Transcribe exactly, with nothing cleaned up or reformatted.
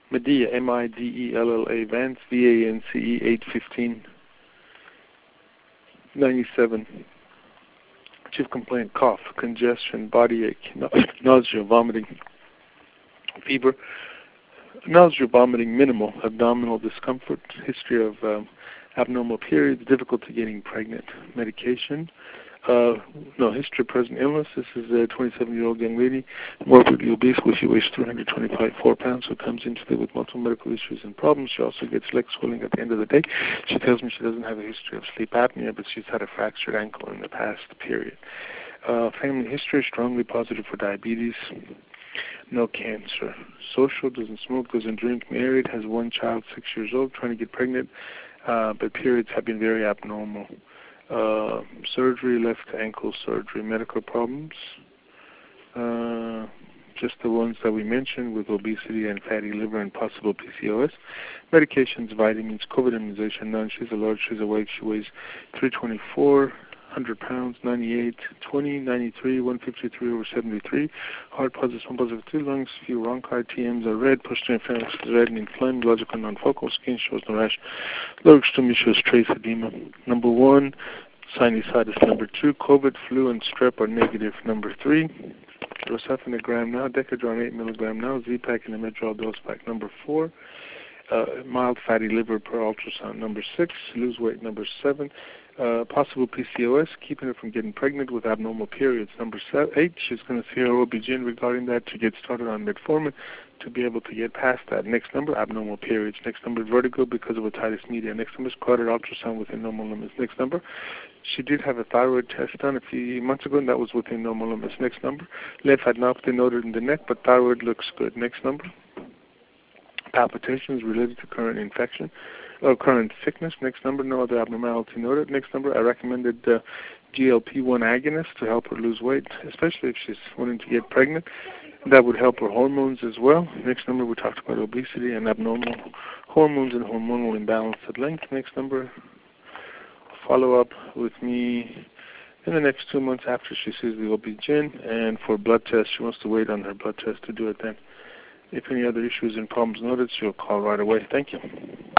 Medea, M I D E L L A, Vance, V A N C E, eight fifteen ninety-seven. Chief complaint, cough, congestion, body ache, nausea, vomiting, fever, nausea, vomiting, minimal, abdominal discomfort, history of um, abnormal periods, difficulty getting pregnant, medication, uh, no, history of present illness. This is a twenty-seven-year-old young lady, morbidly obese, where she weighs three hundred twenty-five, four pounds, who comes in today with multiple medical issues and problems. She also gets leg swelling at the end of the day. She tells me she doesn't have a history of sleep apnea, but she's had a fractured ankle in the past period. Uh, family history, strongly positive for diabetes, no cancer. Social, doesn't smoke, doesn't drink, married, has one child, six years old, trying to get pregnant, uh, but periods have been very abnormal. Uh, surgery, left ankle surgery, medical problems, uh, just the ones that we mentioned with obesity and fatty liver and possible P C O S. Medications, vitamins, COVID immunization, none. She's a large, she's awake, she weighs three twenty-four, one hundred pounds, ninety-eight, twenty, ninety-three, one fifty-three over seventy-three. Heart positive, one positive, two lungs, few bronchi, T Ms are red, posterior pharynx is red and inflamed, logical non-focal, skin shows no rash, lower extremity shows trace edema. Number one, sinusitis. Number two, COVID, flu, and strep are negative. Number three, Rocephin a gram now, Decadron eight milligram now, Z-Pak and Imidrol dose pack. Number four, uh, mild fatty liver per ultrasound. Number six, lose weight. Number seven, uh, possible P C O S, keeping her from getting pregnant with abnormal periods. Number seven, eight, she's going to see her O B G Y N regarding that to get started on metformin to be able to get past that. Next number, abnormal periods. Next number, vertigo because of otitis media. Next number is carotid ultrasound within normal limits. Next number, she did have a thyroid test done a few months ago, and that was within normal limits. Next number, lymphadenopathy noted in the neck, but thyroid looks good. Next number, palpitations related to current infection or current sickness. Next number, no other abnormality noted. Next number, I recommended uh, G L P one agonist to help her lose weight, especially if she's wanting to get pregnant. That would help her hormones as well. Next number, we talked about obesity and abnormal hormones and hormonal imbalance at length. Next number, follow up with me in the next two months after she sees the O B G Y N, and for blood tests, she wants to wait on her blood test to do it then. If any other issues and problems noted, she'll call right away. Thank you.